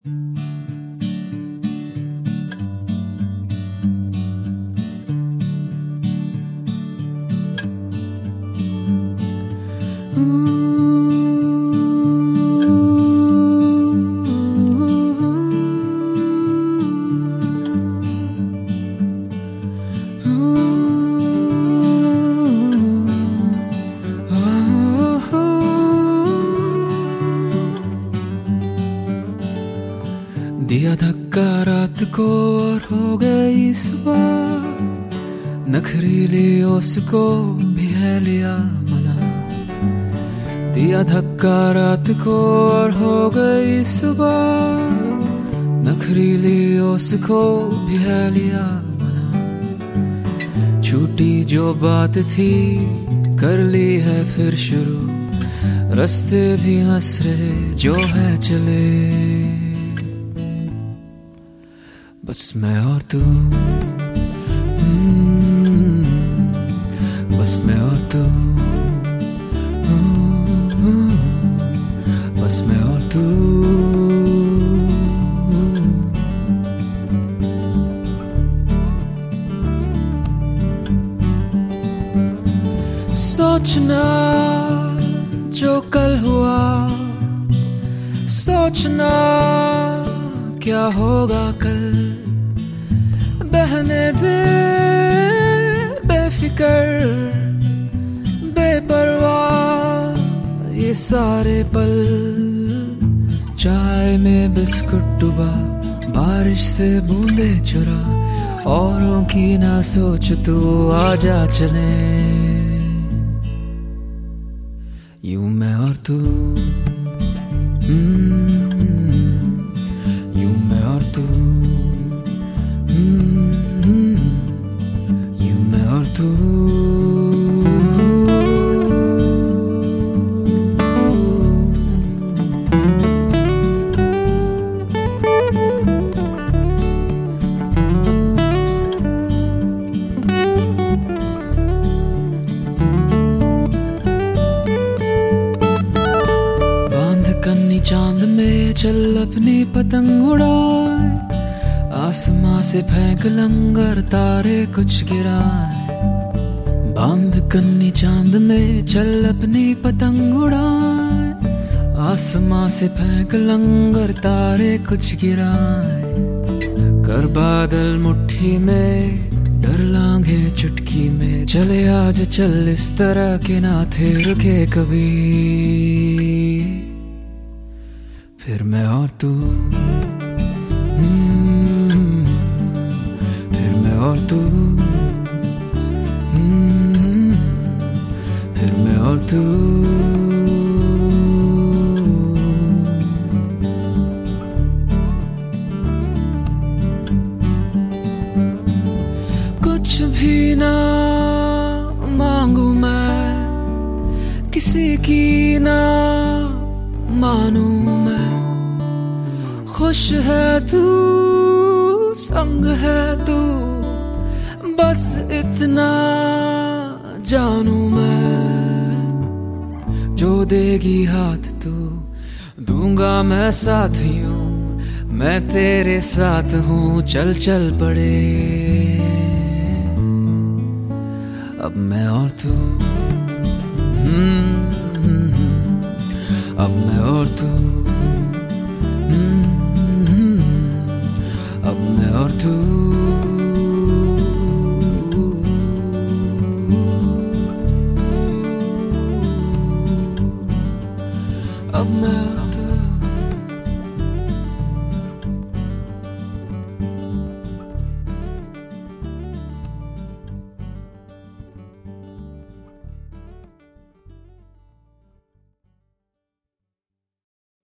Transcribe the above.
दिया धक्का रात को और हो गई सुबह, नखरीली उसको भी है लिया मना। दिया धक्का रात को और हो गई सुबह, नखरीली उसको भी है लिया मना। छूटी जो बात थी कर ली है फिर शुरू, रास्ते भी हंस रहे जो है चले। बस मैं और तू, बस मैं और तू, बस मैं और तू। सोचना जो कल हुआ, सोचना क्या होगा कल। बहने दे बेफिकर बेपरवाह ये सारे पल। चाय में बिस्कुट डुबा, बारिश से बूंदे चुरा, औरों की ना सोच तू आजा चले। यूं मैं और तू, यूं मैं और तू, यूं मैं और तू। चांद में चल अपनी पतंग उड़ाए, आसमां से फेंक लंगर तारे कुछ गिराए। बांध कन्नी चांद में चल अपनी पतंग उड़ाए, आसमां से फेंक लंगर तारे कुछ गिराए। कर बादल मुट्ठी में डर लांघे चुटकी में, चले आज चल इस तरह के ना थे रुके कभी। फिर मैं और तू, फिर मैं और तू, फिर मैं और तू। कुछ भी ना मांगू मैं, किसी की ना मानू मैं। खुश है तू, संग है तू, बस इतना जानू मैं। जो देगी हाथ तू, दूंगा मैं साथियों, मैं तेरे साथ हूँ चल चल पड़े। अब मैं और तू, अब मैं और तू, अब मैं और तू।